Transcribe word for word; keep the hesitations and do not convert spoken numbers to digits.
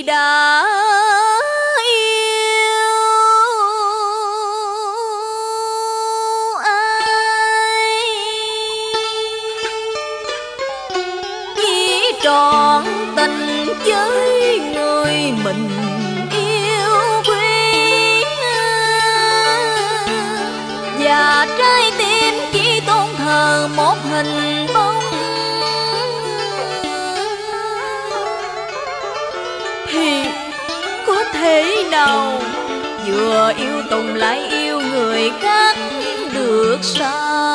đã yêu ai, chỉ trọn tình với người mình yêu quý, và trái tim chỉ tôn thờ một hình bóng. Thì có thể nào vừa yêu Tùng lại yêu người khác được sao?